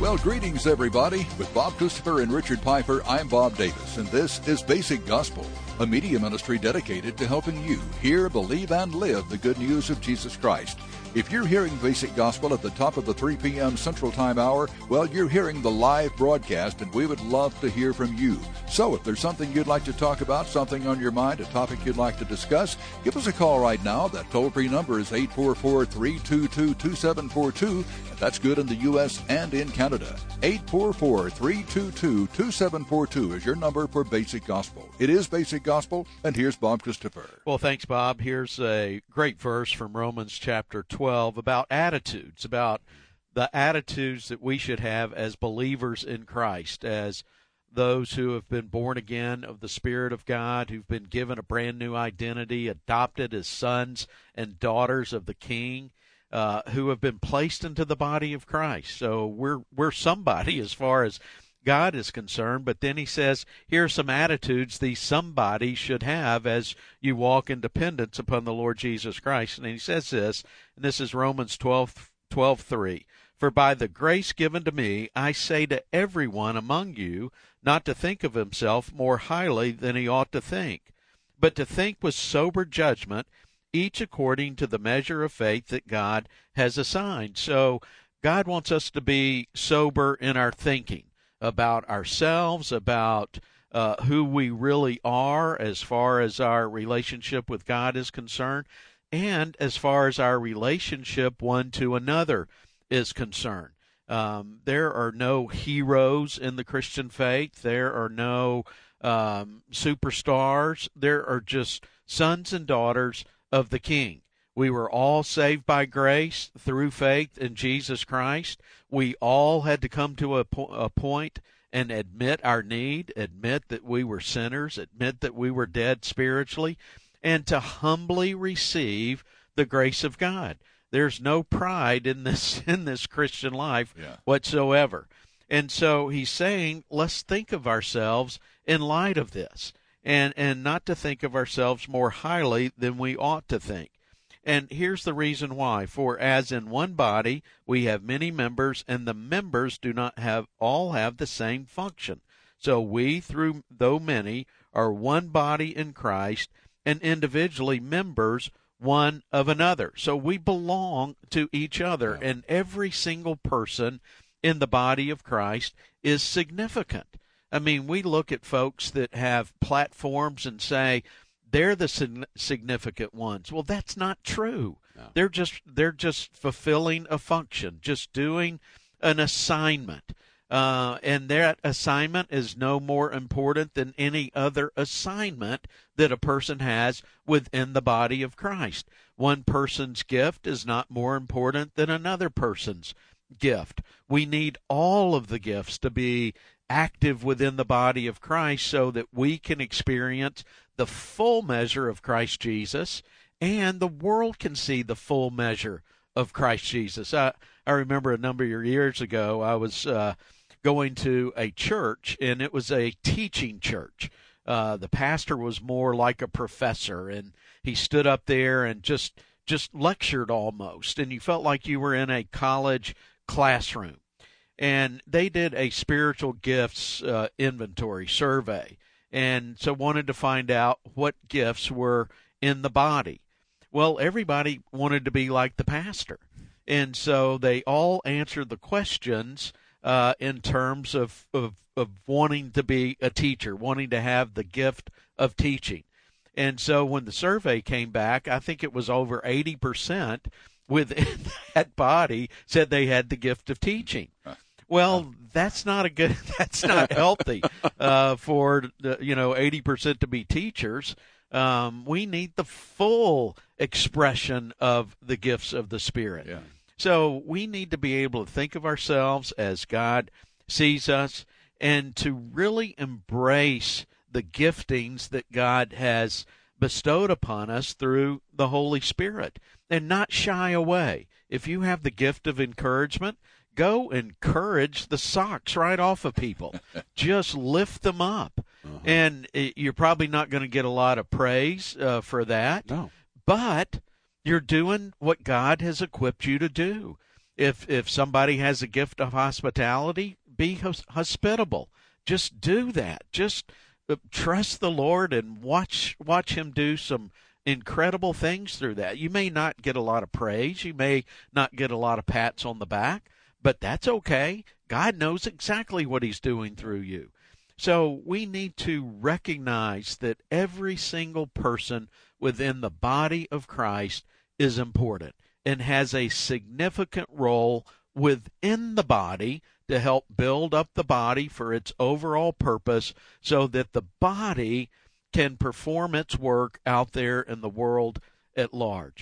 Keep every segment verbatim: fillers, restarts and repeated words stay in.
Well, greetings, everybody. With Bob Christopher and Richard Piper, I'm Bob Davis, and this is Basic Gospel, a media ministry dedicated to helping you hear, believe, and live the good news of Jesus Christ. If you're hearing Basic Gospel at the top of the three p.m. Central Time hour, well, you're hearing the live broadcast, and we would love to hear from you. So if there's something you'd like to talk about, something on your mind, a topic you'd like to discuss, give us a call right now. That toll-free number is eight four four, three two two, two seven four two, and that's good in the U S and in Canada. eight four four, three two two, two seven four two is your number for Basic Gospel. It is Basic Gospel, and here's Bob Christopher. Well, thanks, Bob. Here's a great verse from Romans chapter twelve about attitudes, about the attitudes that we should have as believers in Christ, as those who have been born again of the Spirit of God, who've been given a brand new identity, adopted as sons and daughters of the King, uh, who have been placed into the body of Christ. So we're we're somebody as far as God is concerned, but then he says, here are some attitudes these somebody should have as you walk in dependence upon the Lord Jesus Christ. And he says this, and this is Romans twelve, twelve three. For by the grace given to me, I say to everyone among you not to think of himself more highly than he ought to think, but to think with sober judgment, each according to the measure of faith that God has assigned. So God wants us to be sober in our thinking about ourselves, about uh, who we really are as far as our relationship with God is concerned, and as far as our relationship one to another is concerned. Um, there are no heroes in the Christian faith. There are no um, superstars. There are just sons and daughters of the King. We were all saved by grace through faith in Jesus Christ. We all had to come to a, po- a point and admit our need, admit that we were sinners, admit that we were dead spiritually, and to humbly receive the grace of God. There's no pride in this in this Christian life yeah. whatsoever. And so he's saying, let's think of ourselves in light of this, and, and not to think of ourselves more highly than we ought to think. And here's the reason why. For as in one body we have many members, and the members do not have all have the same function. So we, through though many, are one body in Christ, and individually members one of another. So we belong to each other, yeah. and every single person in the body of Christ is significant. I mean, we look at folks that have platforms and say, they're the significant ones. Well, that's not true. No. They're just they're just fulfilling a function, just doing an assignment. Uh, and that assignment is no more important than any other assignment that a person has within the body of Christ. One person's gift is not more important than another person's gift. We need all of the gifts to be active within the body of Christ so that we can experience the full measure of Christ Jesus, and the world can see the full measure of Christ Jesus. I, I remember a number of years ago, I was uh, going to a church, and it was a teaching church. Uh, the pastor was more like a professor, and he stood up there and just just lectured almost, and you felt like you were in a college classroom. And they did a spiritual gifts uh, inventory survey, and so wanted to find out what gifts were in the body. Well, everybody wanted to be like the pastor, and so they all answered the questions uh, in terms of, of, of wanting to be a teacher, wanting to have the gift of teaching. And so when the survey came back, I think it was over eighty percent within that body said they had the gift of teaching. Well, that's not a good, that's not healthy uh, for, the, you know, eighty percent to be teachers. Um, we need the full expression of the gifts of the Spirit. Yeah. So we need to be able to think of ourselves as God sees us, and to really embrace the giftings that God has bestowed upon us through the Holy Spirit, and not shy away. If you have the gift of encouragement, go encourage the socks right off of people. Just lift them up. Uh-huh. And it, you're probably not going to get a lot of praise uh, for that. No. But you're doing what God has equipped you to do. If if somebody has a gift of hospitality, be hos- hospitable. Just do that. Just uh, trust the Lord and watch watch him do some incredible things through that. You may not get a lot of praise. You may not get a lot of pats on the back, but that's okay. God knows exactly what he's doing through you. So we need to recognize that every single person within the body of Christ is important and has a significant role within the body to help build up the body for its overall purpose so that the body can perform its work out there in the world at large.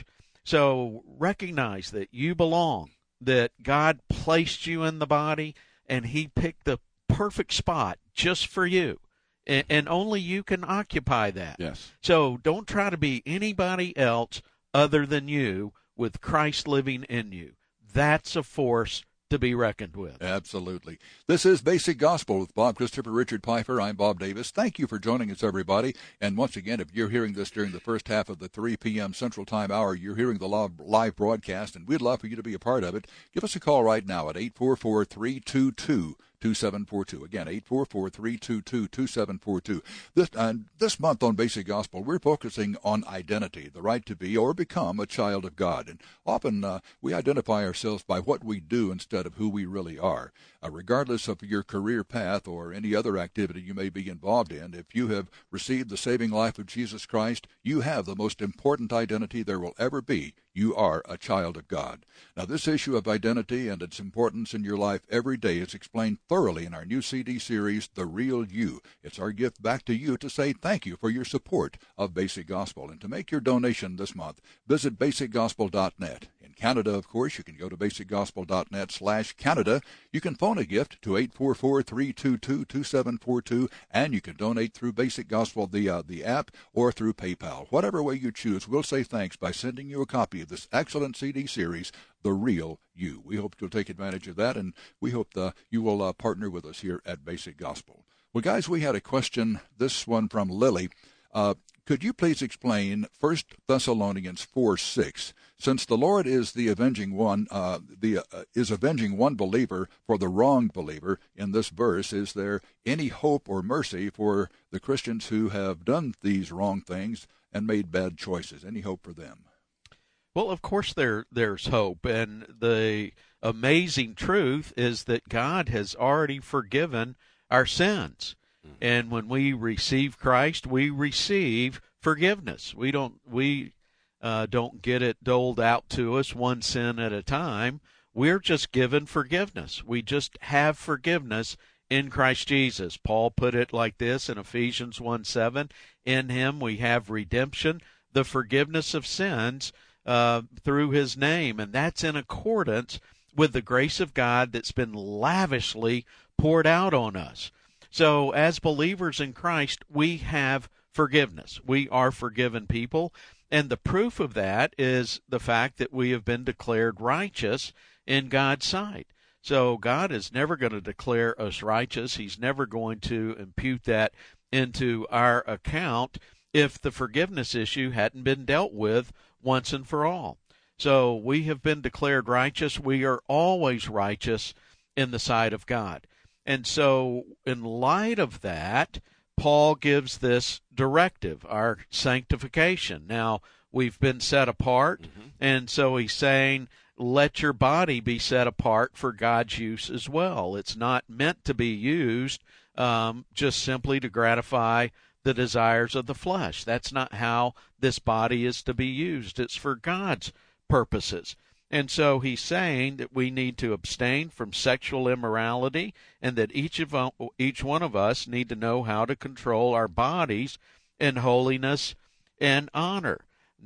So recognize that you belong, that God placed you in the body, and he picked the perfect spot just for you. And, and only you can occupy that. Yes. So don't try to be anybody else other than you with Christ living in you. That's a force to be reckoned with. Absolutely. This is Basic Gospel with Bob Christopher, Richard Pfeiffer. I'm Bob Davis. Thank you for joining us, everybody. And once again, if you're hearing this during the first half of the three p.m. Central Time hour, you're hearing the live broadcast, and we'd love for you to be a part of it. Give us a call right now at eight four four, three two two, two seven four two. Again, eight four four, three two two, two seven four two. This, uh, this month on Basic Gospel, we're focusing on identity, the right to be or become a child of God. And often uh, we identify ourselves by what we do instead of who we really are. Uh, regardless of your career path or any other activity you may be involved in, if you have received the saving life of Jesus Christ, you have the most important identity there will ever be. You are a child of God. Now, this issue of identity and its importance in your life every day is explained thoroughly in our new C D series, The Real You. It's our gift back to you to say thank you for your support of Basic Gospel. And to make your donation this month, visit basic gospel dot net. In Canada, of course, you can go to basic gospel dot net slash Canada. You can phone a gift to eight four four, three two two, two seven four two, and you can donate through Basic Gospel, the, uh, the app, or through PayPal. Whatever way you choose, we'll say thanks by sending you a copy of this excellent C D series, The Real You. We hope you'll take advantage of that, and we hope the, you will uh, partner with us here at Basic Gospel. Well, guys, we had a question, this one from Lily. Uh, could you please explain First Thessalonians four six? Since the Lord is the avenging one, uh, the uh, is avenging one believer for the wrong believer in this verse, is there any hope or mercy for the Christians who have done these wrong things and made bad choices? Any hope for them? Well, of course there there's hope, and the amazing truth is that God has already forgiven our sins. And when we receive Christ, we receive forgiveness. We don't we uh, don't get it doled out to us one sin at a time. We're just given forgiveness. We just have forgiveness in Christ Jesus. Paul put it like this in Ephesians one seven. In him we have redemption, the forgiveness of sins uh, through his name. And that's in accordance with the grace of God that's been lavishly poured out on us. So as believers in Christ, we have forgiveness. We are forgiven people, and the proof of that is the fact that we have been declared righteous in God's sight. So God is never going to declare us righteous. He's never going to impute that into our account if the forgiveness issue hadn't been dealt with once and for all. So we have been declared righteous. We are always righteous in the sight of God. And so in light of that, Paul gives this directive, our sanctification. Now, we've been set apart, mm-hmm. and so he's saying, let your body be set apart for God's use as well. It's not meant to be used um, just simply to gratify the desires of the flesh. That's not how this body is to be used. It's for God's purposes. And so he's saying that we need to abstain from sexual immorality, and that each of each one of us need to know how to control our bodies in holiness and honor,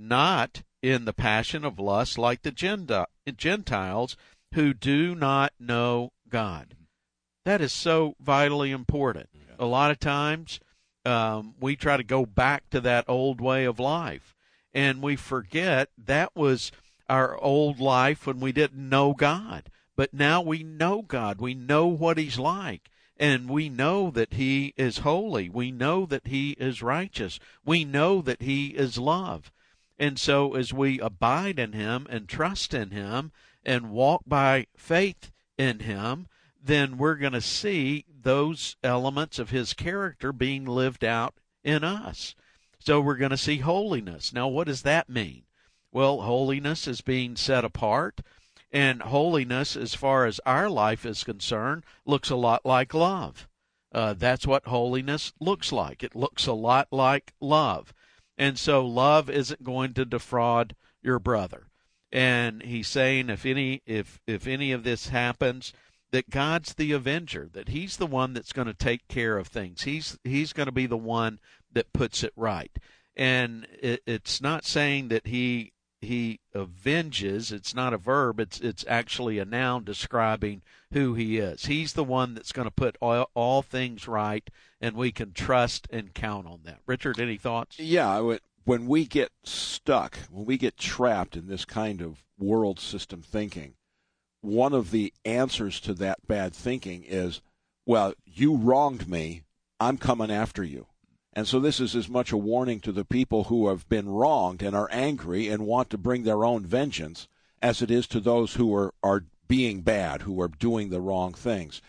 not in the passion of lust like the Gentiles who do not know God. That is so vitally important. A lot of times um, we try to go back to that old way of life, and we forget that was our old life when we didn't know God. But now we know God. We know what he's like. And we know that he is holy. We know that he is righteous. We know that he is love. And so as we abide in him and trust in him, and walk by faith in him, then we're going to see those elements of his character being lived out in us. So we're going to see holiness. Now, what does that mean? Well, holiness is being set apart, and holiness, as far as our life is concerned, looks a lot like love. Uh, that's what holiness looks like. It looks a lot like love. And so love isn't going to defraud your brother. And he's saying if any if if any of this happens, that God's the avenger, that he's the one that's going to take care of things. He's he's going to be the one that puts it right. And it, it's not saying that he he avenges. It's not a verb. It's it's actually a noun describing who he is. He's the one that's going to put all, all things right, and we can trust and count on that. Richard, any thoughts? Yeah, I would, when we get stuck, when we get trapped in this kind of world system thinking, one of the answers to that bad thinking is, well, you wronged me, I'm coming after you. And so this is as much a warning to the people who have been wronged and are angry and want to bring their own vengeance as it is to those who are, are being bad, who are doing the wrong things.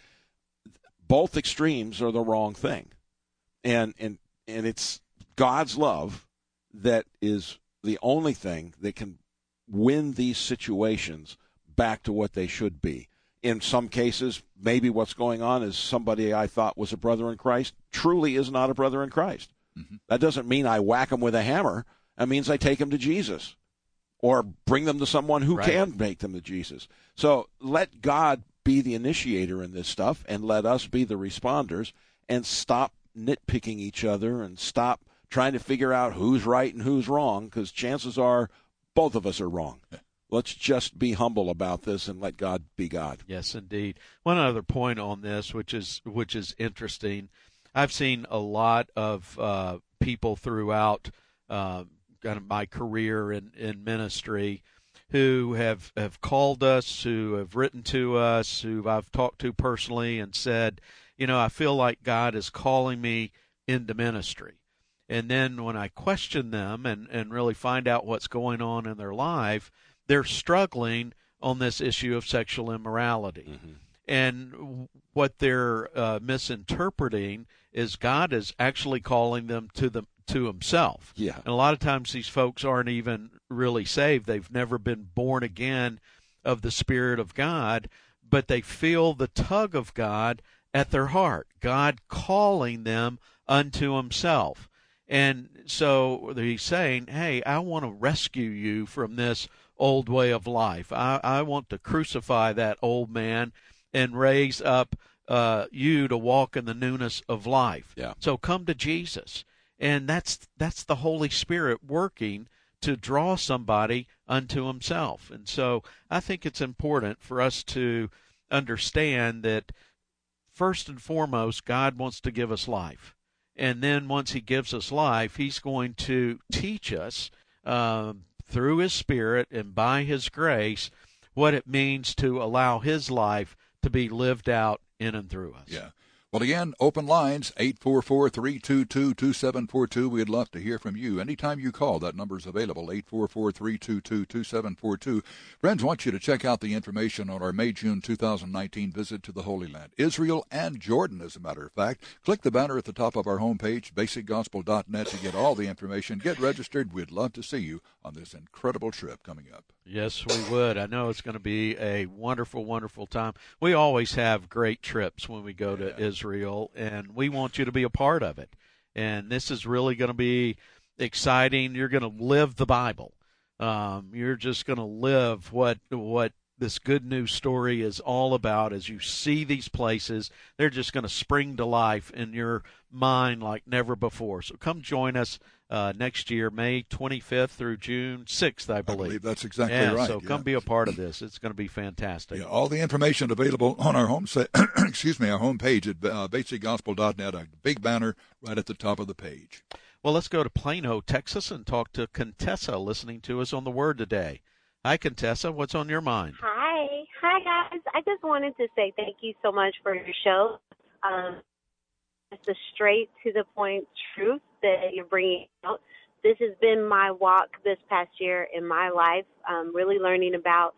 Both extremes are the wrong thing. And and and it's God's love that is the only thing that can win these situations back to what they should be. In some cases, maybe what's going on is somebody I thought was a brother in Christ truly is not a brother in Christ. Mm-hmm. That doesn't mean I whack them with a hammer. That means I take them to Jesus or bring them to someone who right. can make them to Jesus. So let God be the initiator in this stuff and let us be the responders, and stop nitpicking each other and stop trying to figure out who's right and who's wrong, because chances are both of us are wrong. Let's just be humble about this and let God be God. Yes, indeed. One other point on this, which is which is interesting, I've seen a lot of uh, people throughout uh, kind of my career in, in ministry who have, have called us, who have written to us, who I've talked to personally and said, you know, I feel like God is calling me into ministry. And then when I question them and, and really find out what's going on in their life, they're struggling on this issue of sexual immorality. Mm-hmm. And what they're uh, misinterpreting is God is actually calling them to them to himself. Yeah. And a lot of times these folks aren't even really saved. They've never been born again of the Spirit of God, but they feel the tug of God at their heart, God calling them unto himself. And so he's saying, hey, I want to rescue you from this old way of life. I, I want to crucify that old man and raise up uh, you to walk in the newness of life. Yeah. So come to Jesus. And that's that's the Holy Spirit working to draw somebody unto himself. And so I think it's important for us to understand that first and foremost, God wants to give us life. And then once he gives us life, he's going to teach us um, through his Spirit and by his grace what it means to allow his life to be lived out in and through us. Yeah. Well, again, open lines, eight four four, three two two, two seven four two. We'd love to hear from you. Anytime you call, that number's available, eight four four, three two two, two seven four two. Friends, want you to check out the information on our May-June two thousand nineteen visit to the Holy Land, Israel and Jordan, as a matter of fact. Click the banner at the top of our homepage, basic gospel dot net, to get all the information. Get registered. We'd love to see you on this incredible trip coming up. Yes, we would. I know it's going to be a wonderful, wonderful time. We always have great trips when we go to Israel, and we want you to be a part of it. And this is really going to be exciting. You're going to live the Bible. Um, you're just going to live what what this good news story is all about. As you see these places, they're just going to spring to life in your mind like never before. So come join us uh, next year, May twenty-fifth through June sixth, I believe. I believe that's exactly yeah, right. So come yeah. be a part of this. It's going to be fantastic. Yeah, all the information available on our home sa- excuse me, our homepage at uh, basic gospel dot net, a big banner right at the top of the page. Well, let's go to Plano, Texas, and talk to Contessa listening to us on the Word today. Hi, Contessa. What's on your mind? Hi. Hi, guys. I just wanted to say thank you so much for your show. Um, it's the straight-to-the-point truth that you're bringing out. This has been my walk this past year in my life, um, really learning about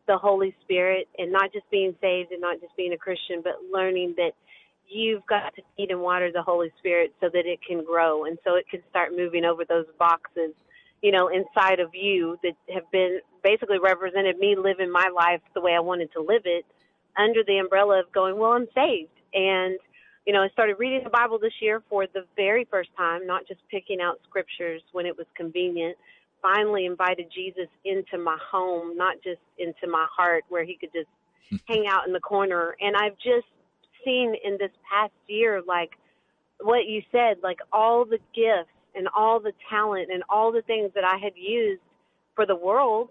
the Holy Spirit and not just being saved and not just being a Christian, but learning that you've got to feed and water the Holy Spirit so that it can grow and so it can start moving over those boxes, you know, inside of you that have been basically represented me living my life the way I wanted to live it under the umbrella of going, well, I'm saved. And, you know, I started reading the Bible this year for the very first time, not just picking out scriptures when it was convenient. Finally invited Jesus into my home, not just into my heart where he could just hang out in the corner. And I've just seen in this past year, like what you said, like all the gifts and all the talent and all the things that I had used for the world,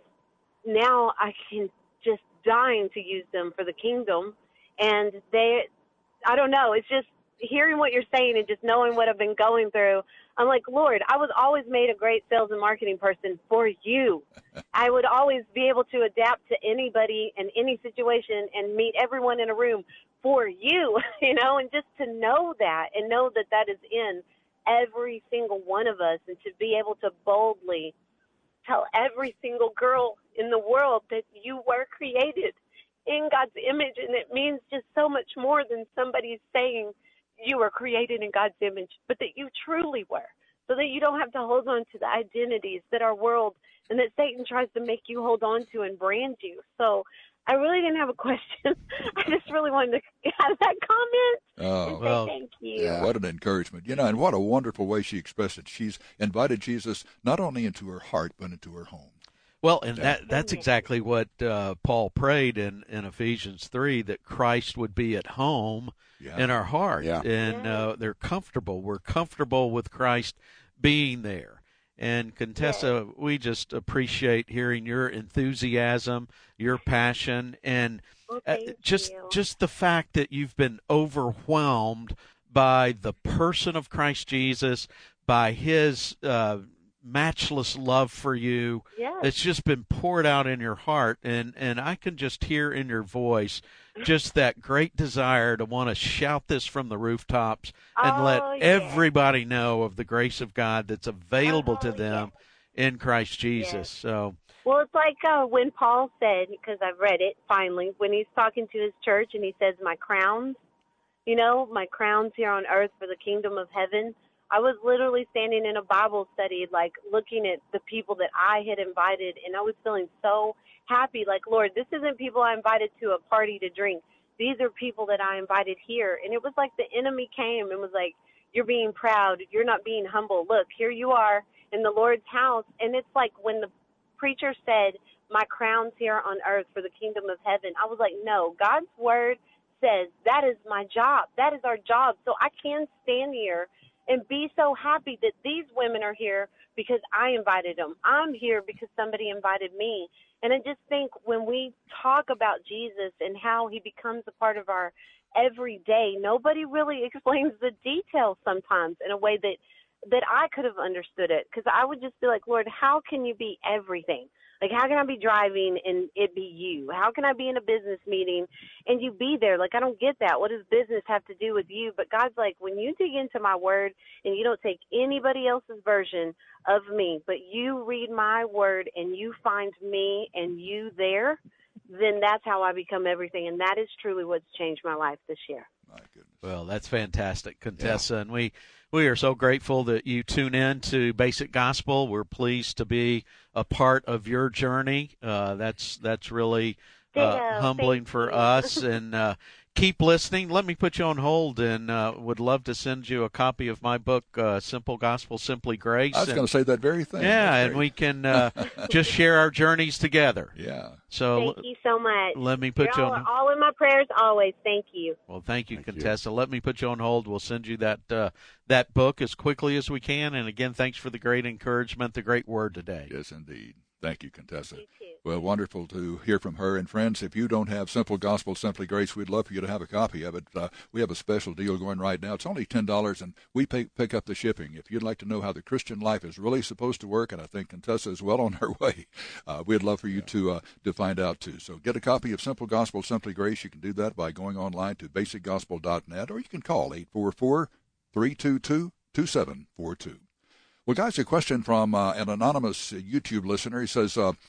now I can just dying to use them for the kingdom. And they, I don't know, it's just hearing what you're saying and just knowing what I've been going through. I'm like, Lord, I was always made a great sales and marketing person for you. I would always be able to adapt to anybody in any situation and meet everyone in a room for you, you know, and just to know that and know that that is in every single one of us, and to be able to boldly tell every single girl in the world that you were created in God's image. And it means just so much more than somebody saying you were created in God's image, but that you truly were, so that you don't have to hold on to the identities that our world and that Satan tries to make you hold on to and brand you. So I really didn't have a question. I just really wanted to have that comment oh, and say well, thank you. Yeah, what an encouragement. You know, and what a wonderful way she expressed it. She's invited Jesus not only into her heart, but into her home. Well, and that that's exactly what uh, Paul prayed in, in Ephesians three, that Christ would be at home yeah. in our heart. Yeah. And yeah. uh, they're comfortable. We're comfortable with Christ being there. And Contessa, yeah. we just appreciate hearing your enthusiasm, your passion, and well, uh, just you. just the fact that you've been overwhelmed by the person of Christ Jesus, by his uh matchless love for you. Yes. It's just been poured out in your heart, and and I can just hear in your voice just that great desire to want to shout this from the rooftops and oh, let yeah. everybody know of the grace of God that's available oh, to them yeah. in Christ Jesus. Yes. So well, it's like uh, when Paul said, because I've read it finally, when he's talking to his church and he says, my crowns, you know, my crowns here on earth for the kingdom of heaven. I was literally standing in a Bible study, like looking at the people that I had invited, and I was feeling so happy. Like, Lord, this isn't people I invited to a party to drink. These are people that I invited here. And it was like the enemy came and was like, you're being proud. You're not being humble. Look, here you are in the Lord's house. And it's like when the preacher said, my crown's here on earth for the kingdom of heaven, I was like, no, God's word says that is my job. That is our job. So I can stand here and be so happy that these women are here because I invited them. I'm here because somebody invited me. And I just think when we talk about Jesus and how he becomes a part of our everyday, nobody really explains the details sometimes in a way that, that I could have understood it. Because I would just be like, Lord, how can you be everything? Like, how can I be driving and it be you? How can I be in a business meeting and you be there? Like, I don't get that. What does business have to do with you? But God's like, when you dig into my word and you don't take anybody else's version of me, but you read my word and you find me and you there, then that's how I become everything. And that is truly what's changed my life this year. My goodness. Well, that's fantastic, Contessa. Yeah. And we, we are so grateful that you tune in to Basic Gospel. We're pleased to be a part of your journey. Uh, that's that's really uh, Ditto. humbling Thank for you. us. And uh, keep listening. Let me put you on hold, and uh, would love to send you a copy of my book, uh, Simple Gospel, Simply Grace. I was going to say that very thing. Yeah, That's and great. we can uh, just share our journeys together. Yeah. So Thank you so much. let me put You're you all, on. all in my prayers always. Thank you. Well, thank you, Thank you. Contessa. Let me put you on hold. We'll send you that uh, that book as quickly as we can. And again, thanks for the great encouragement, the great word today. Yes, indeed. Thank you, Contessa. You too. Well, wonderful to hear from her. And friends, if you don't have Simple Gospel, Simply Grace, we'd love for you to have a copy of it. Uh, we have a special deal going right now. It's only ten dollars, and we pay, pick up the shipping. If you'd like to know how the Christian life is really supposed to work, and I think Contessa is well on her way, uh, we'd love for you to uh, to find out, too. So get a copy of Simple Gospel, Simply Grace. You can do that by going online to basic gospel dot net, or you can call eight four four, three two two, two seven four two. Well, guys, a question from uh, an anonymous YouTube listener. He says, uh,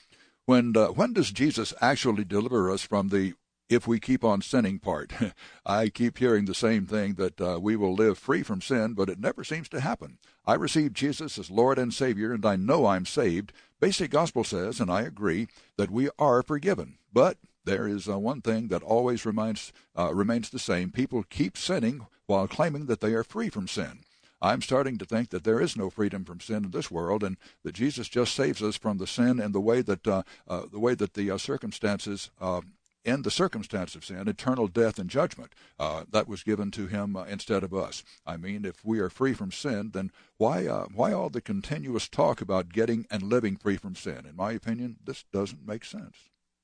When uh, when does Jesus actually deliver us from the if we keep on sinning part? I keep hearing the same thing, that uh, we will live free from sin, but it never seems to happen. I received Jesus as Lord and Savior, and I know I'm saved. Basic Gospel says, and I agree, that we are forgiven. But there is uh, one thing that always remains, uh, remains the same. People keep sinning while claiming that they are free from sin. I'm starting to think that there is no freedom from sin in this world, and that Jesus just saves us from the sin and the way that uh, uh, the way that the uh, circumstances uh, in the circumstance of sin, eternal death and judgment, uh, that was given to him uh, instead of us. I mean, if we are free from sin, then why uh, why all the continuous talk about getting and living free from sin? In my opinion, this doesn't make sense.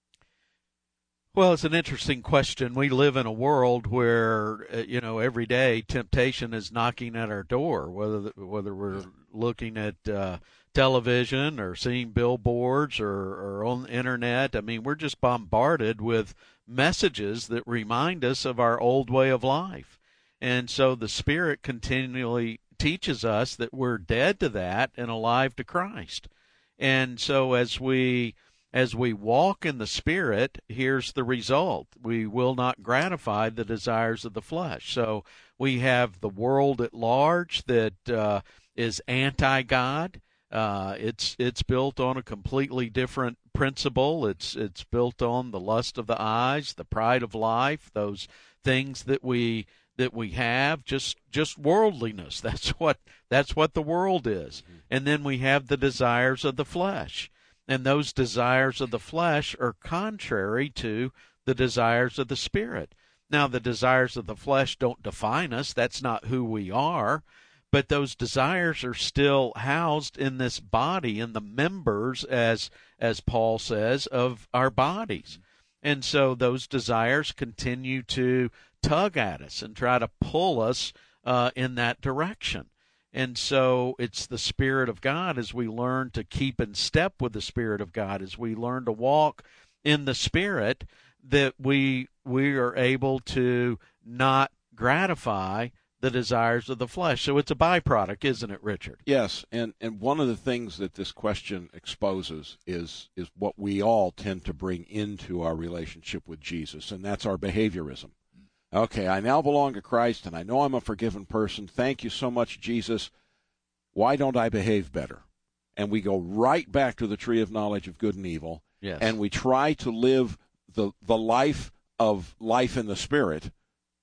Well, it's an interesting question. We live in a world where, uh, you know, every day temptation is knocking at our door, whether whether we're looking at uh, television or seeing billboards or, or on the internet. I mean, we're just bombarded with messages that remind us of our old way of life. And so the Spirit continually teaches us that we're dead to that and alive to Christ. And so as we As we walk in the Spirit, here's the result. We will not gratify the desires of the flesh. So we have the world at large that uh, is anti-God. Uh, it's it's built on a completely different principle. It's it's built on the lust of the eyes, the pride of life, those things that we that we have, just just worldliness. That's what that's what the world is. And then we have the desires of the flesh. And those desires of the flesh are contrary to the desires of the Spirit. Now, the desires of the flesh don't define us. That's not who we are. But those desires are still housed in this body, in the members, as as Paul says, of our bodies. And so those desires continue to tug at us and try to pull us uh, in that direction. And so it's the Spirit of God, as we learn to keep in step with the Spirit of God, as we learn to walk in the Spirit, that we we are able to not gratify the desires of the flesh. So it's a byproduct, isn't it, Richard? Yes, and, and one of the things that this question exposes is is what we all tend to bring into our relationship with Jesus, and that's our behaviorism. Okay, I now belong to Christ, and I know I'm a forgiven person. Thank you so much, Jesus. Why don't I behave better? And we go right back to the tree of knowledge of good and evil, yes. And we try to live the the life of life in the Spirit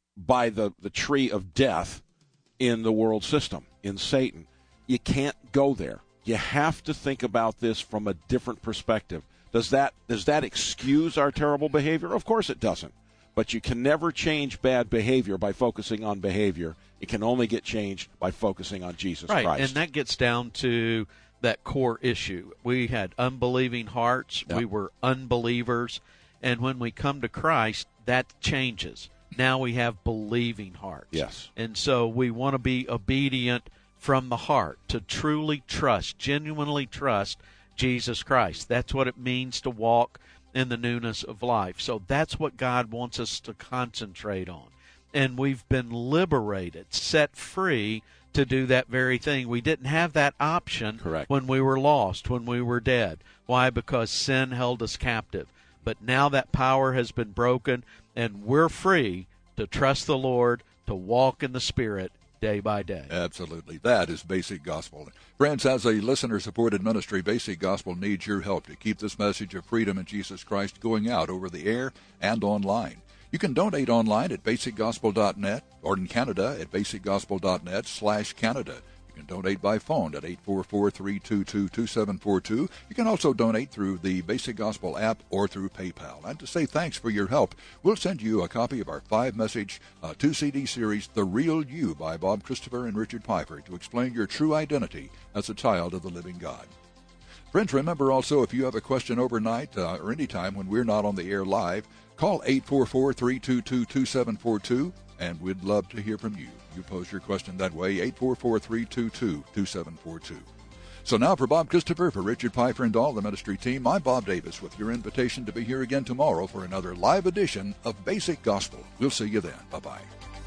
by the, the tree of death in the world system, in Satan. You can't go there. You have to think about this from a different perspective. Does that does that excuse our terrible behavior? Of course it doesn't. But you can never change bad behavior by focusing on behavior. It can only get changed by focusing on Jesus right, Christ. And that gets down to that core issue. We had unbelieving hearts. Yep. We were unbelievers. And when we come to Christ, that changes. Now we have believing hearts. Yes. And so we want to be obedient from the heart, to truly trust, genuinely trust Jesus Christ. That's what it means to walk in the newness of life. So that's what God wants us to concentrate on. And we've been liberated, set free to do that very thing. We didn't have that option Correct. when we were lost, when we were dead. Why? Because sin held us captive. But now that power has been broken, and we're free to trust the Lord, to walk in the Spirit day by day. Absolutely. That is Basic Gospel. Friends, as a listener-supported ministry, Basic Gospel needs your help to keep this message of freedom in Jesus Christ going out over the air and online. You can donate online at basic gospel dot net or in Canada at basic gospel dot net slash Canada. You can donate by phone at eight four four, three two two, two seven four two. You can also donate through the Basic Gospel app or through PayPal. And to say thanks for your help, we'll send you a copy of our five-message, uh, two-C D series, The Real You by Bob Christopher and Richard Piper, to explain your true identity as a child of the living God. Friends, remember also, if you have a question overnight uh, or any time when we're not on the air live, call eight four four, three two two, two seven four two, and we'd love to hear from you. You pose your question that way, eight four four, three two two, two seven four two. So now for Bob Christopher, for Richard Piper, and all the ministry team, I'm Bob Davis with your invitation to be here again tomorrow for another live edition of Basic Gospel. We'll see you then. Bye-bye.